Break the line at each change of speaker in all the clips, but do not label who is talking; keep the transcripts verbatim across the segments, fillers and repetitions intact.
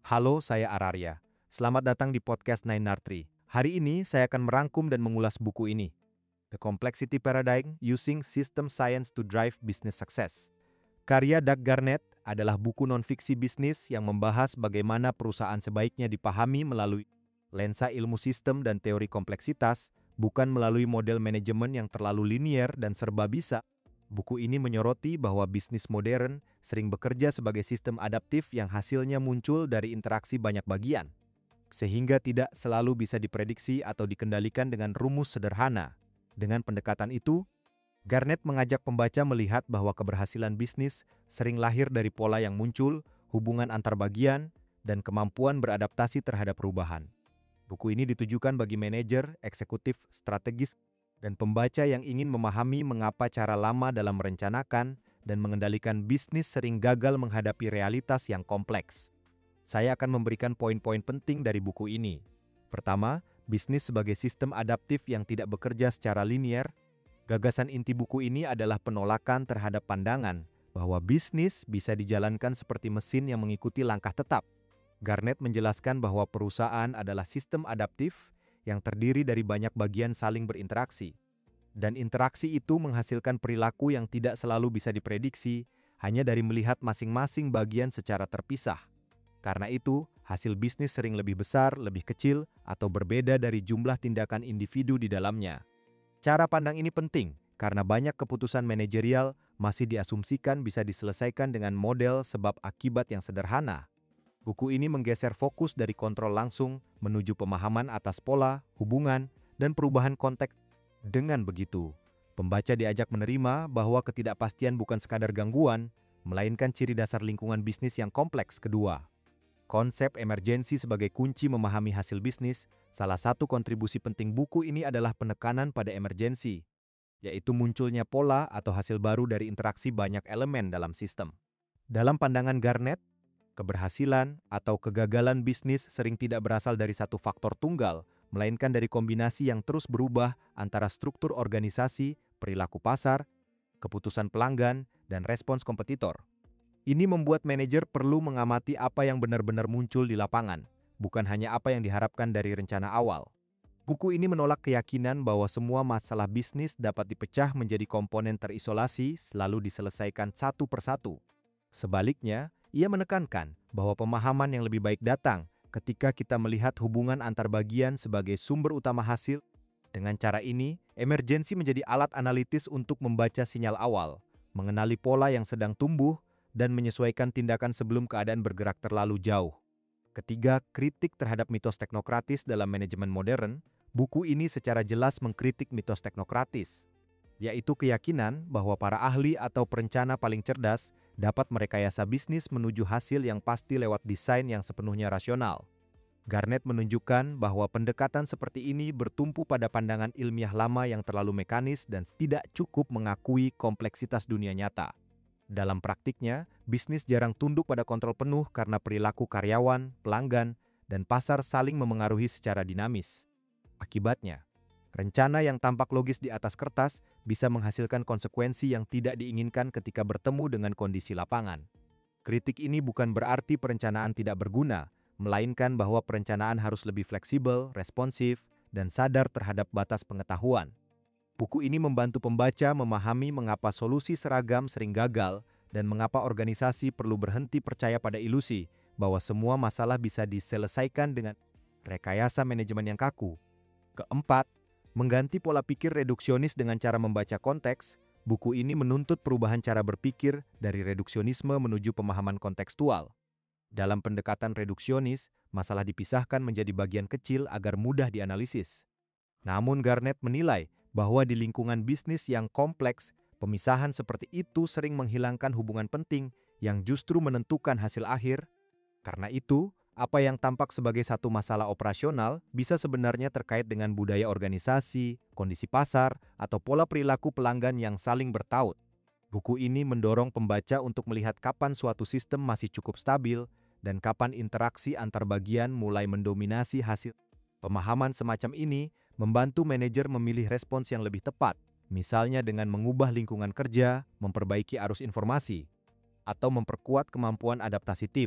Halo, saya Araria. Selamat datang di podcast Nine Tree. Hari ini saya akan merangkum dan mengulas buku ini, The Complexity Paradigm Using System Science to Drive Business Success. Karya Doug Garnett adalah buku non-fiksi bisnis yang membahas bagaimana perusahaan sebaiknya dipahami melalui lensa ilmu sistem dan teori kompleksitas, bukan melalui model manajemen yang terlalu linier dan serba bisa. Buku ini menyoroti bahwa bisnis modern sering bekerja sebagai sistem adaptif yang hasilnya muncul dari interaksi banyak bagian, sehingga tidak selalu bisa diprediksi atau dikendalikan dengan rumus sederhana. Dengan pendekatan itu, Garnett mengajak pembaca melihat bahwa keberhasilan bisnis sering lahir dari pola yang muncul, hubungan antar bagian, dan kemampuan beradaptasi terhadap perubahan. Buku ini ditujukan bagi manajer, eksekutif, strategis, dan pembaca yang ingin memahami mengapa cara lama dalam merencanakan dan mengendalikan bisnis sering gagal menghadapi realitas yang kompleks. Saya akan memberikan poin-poin penting dari buku ini. Pertama, bisnis sebagai sistem adaptif yang tidak bekerja secara linier. Gagasan inti buku ini adalah penolakan terhadap pandangan bahwa bisnis bisa dijalankan seperti mesin yang mengikuti langkah tetap. Garnett menjelaskan bahwa perusahaan adalah sistem adaptif yang terdiri dari banyak bagian saling berinteraksi. Dan interaksi itu menghasilkan perilaku yang tidak selalu bisa diprediksi hanya dari melihat masing-masing bagian secara terpisah. Karena itu, hasil bisnis sering lebih besar, lebih kecil, atau berbeda dari jumlah tindakan individu di dalamnya. Cara pandang ini penting karena banyak keputusan manajerial masih diasumsikan bisa diselesaikan dengan model sebab akibat yang sederhana. Buku ini menggeser fokus dari kontrol langsung menuju pemahaman atas pola, hubungan, dan perubahan konteks. Dengan begitu, pembaca diajak menerima bahwa ketidakpastian bukan sekadar gangguan, melainkan ciri dasar lingkungan bisnis yang kompleks. Kedua, konsep emergensi sebagai kunci memahami hasil bisnis. Salah satu kontribusi penting buku ini adalah penekanan pada emergensi, yaitu munculnya pola atau hasil baru dari interaksi banyak elemen dalam sistem. Dalam pandangan Garnett, keberhasilan atau kegagalan bisnis sering tidak berasal dari satu faktor tunggal, melainkan dari kombinasi yang terus berubah antara struktur organisasi, perilaku pasar, keputusan pelanggan, dan respons kompetitor. Ini membuat manajer perlu mengamati apa yang benar-benar muncul di lapangan, bukan hanya apa yang diharapkan dari rencana awal. Buku ini menolak keyakinan bahwa semua masalah bisnis dapat dipecah menjadi komponen terisolasi selalu diselesaikan satu persatu. Sebaliknya, ia menekankan bahwa pemahaman yang lebih baik datang ketika kita melihat hubungan antar bagian sebagai sumber utama hasil. Dengan cara ini, emergensi menjadi alat analitis untuk membaca sinyal awal, mengenali pola yang sedang tumbuh, dan menyesuaikan tindakan sebelum keadaan bergerak terlalu jauh. Ketiga, kritik terhadap mitos teknokratis dalam manajemen modern. Buku ini secara jelas mengkritik mitos teknokratis, yaitu keyakinan bahwa para ahli atau perencana paling cerdas dapat merekayasa bisnis menuju hasil yang pasti lewat desain yang sepenuhnya rasional. Garnett menunjukkan bahwa pendekatan seperti ini bertumpu pada pandangan ilmiah lama yang terlalu mekanis dan tidak cukup mengakui kompleksitas dunia nyata. Dalam praktiknya, bisnis jarang tunduk pada kontrol penuh karena perilaku karyawan, pelanggan, dan pasar saling memengaruhi secara dinamis. Akibatnya, rencana yang tampak logis di atas kertas bisa menghasilkan konsekuensi yang tidak diinginkan ketika bertemu dengan kondisi lapangan. Kritik ini bukan berarti perencanaan tidak berguna, melainkan bahwa perencanaan harus lebih fleksibel, responsif, dan sadar terhadap batas pengetahuan. Buku ini membantu pembaca memahami mengapa solusi seragam sering gagal dan mengapa organisasi perlu berhenti percaya pada ilusi bahwa semua masalah bisa diselesaikan dengan rekayasa manajemen yang kaku. Keempat, mengganti pola pikir reduksionis dengan cara membaca konteks. Buku ini menuntut perubahan cara berpikir dari reduksionisme menuju pemahaman kontekstual. Dalam pendekatan reduksionis, masalah dipisahkan menjadi bagian kecil agar mudah dianalisis. Namun Garnett menilai bahwa di lingkungan bisnis yang kompleks, pemisahan seperti itu sering menghilangkan hubungan penting yang justru menentukan hasil akhir. Karena itu, apa yang tampak sebagai satu masalah operasional bisa sebenarnya terkait dengan budaya organisasi, kondisi pasar, atau pola perilaku pelanggan yang saling bertaut. Buku ini mendorong pembaca untuk melihat kapan suatu sistem masih cukup stabil dan kapan interaksi antar bagian mulai mendominasi hasil. Pemahaman semacam ini membantu manajer memilih respons yang lebih tepat, misalnya dengan mengubah lingkungan kerja, memperbaiki arus informasi, atau memperkuat kemampuan adaptasi tim.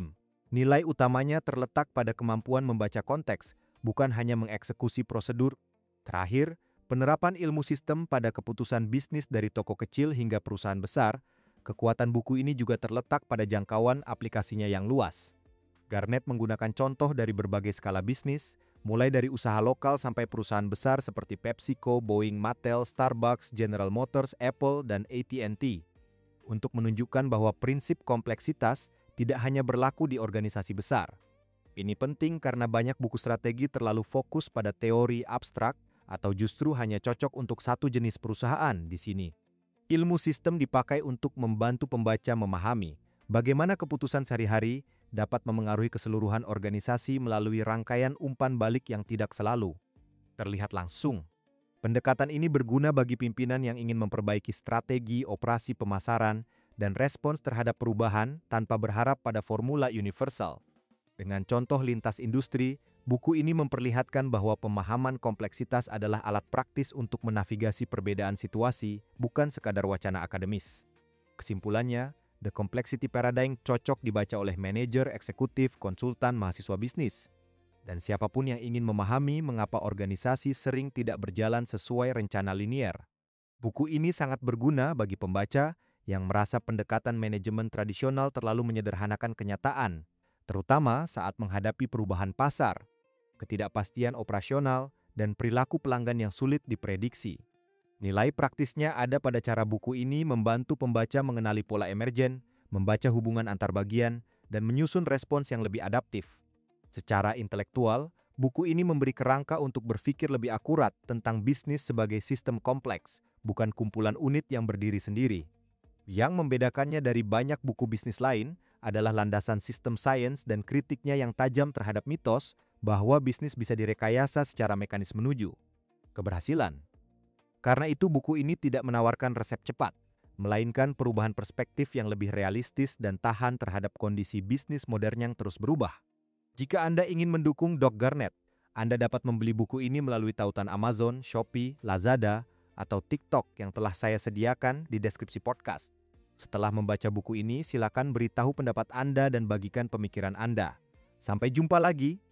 Nilai utamanya terletak pada kemampuan membaca konteks, bukan hanya mengeksekusi prosedur. Terakhir, penerapan ilmu sistem pada keputusan bisnis dari toko kecil hingga perusahaan besar, kekuatan buku ini juga terletak pada jangkauan aplikasinya yang luas. Gartner menggunakan contoh dari berbagai skala bisnis, mulai dari usaha lokal sampai perusahaan besar seperti PepsiCo, Boeing, Mattel, Starbucks, General Motors, Apple, dan A T and T, untuk menunjukkan bahwa prinsip kompleksitas tidak hanya berlaku di organisasi besar. Ini penting karena banyak buku strategi terlalu fokus pada teori abstrak atau justru hanya cocok untuk satu jenis perusahaan di sini. Ilmu sistem dipakai untuk membantu pembaca memahami bagaimana keputusan sehari-hari dapat memengaruhi keseluruhan organisasi melalui rangkaian umpan balik yang tidak selalu terlihat langsung. Pendekatan ini berguna bagi pimpinan yang ingin memperbaiki strategi operasi pemasaran dan respons terhadap perubahan tanpa berharap pada formula universal. Dengan contoh lintas industri, buku ini memperlihatkan bahwa pemahaman kompleksitas adalah alat praktis untuk menavigasi perbedaan situasi, bukan sekadar wacana akademis. Kesimpulannya, The Complexity Paradigm cocok dibaca oleh manajer, eksekutif, konsultan, mahasiswa bisnis, dan siapapun yang ingin memahami mengapa organisasi sering tidak berjalan sesuai rencana linier. Buku ini sangat berguna bagi pembaca yang merasa pendekatan manajemen tradisional terlalu menyederhanakan kenyataan, terutama saat menghadapi perubahan pasar, ketidakpastian operasional, dan perilaku pelanggan yang sulit diprediksi. Nilai praktisnya ada pada cara buku ini membantu pembaca mengenali pola emergen, membaca hubungan antar bagian, dan menyusun respons yang lebih adaptif. Secara intelektual, buku ini memberi kerangka untuk berpikir lebih akurat tentang bisnis sebagai sistem kompleks, bukan kumpulan unit yang berdiri sendiri. Yang membedakannya dari banyak buku bisnis lain adalah landasan sistem sains dan kritiknya yang tajam terhadap mitos bahwa bisnis bisa direkayasa secara mekanis menuju keberhasilan. Karena itu buku ini tidak menawarkan resep cepat, melainkan perubahan perspektif yang lebih realistis dan tahan terhadap kondisi bisnis modern yang terus berubah. Jika Anda ingin mendukung Doc Garnett, Anda dapat membeli buku ini melalui tautan Amazon, Shopee, Lazada, atau TikTok yang telah saya sediakan di deskripsi podcast. Setelah membaca buku ini, silakan beritahu pendapat Anda dan bagikan pemikiran Anda. Sampai jumpa lagi!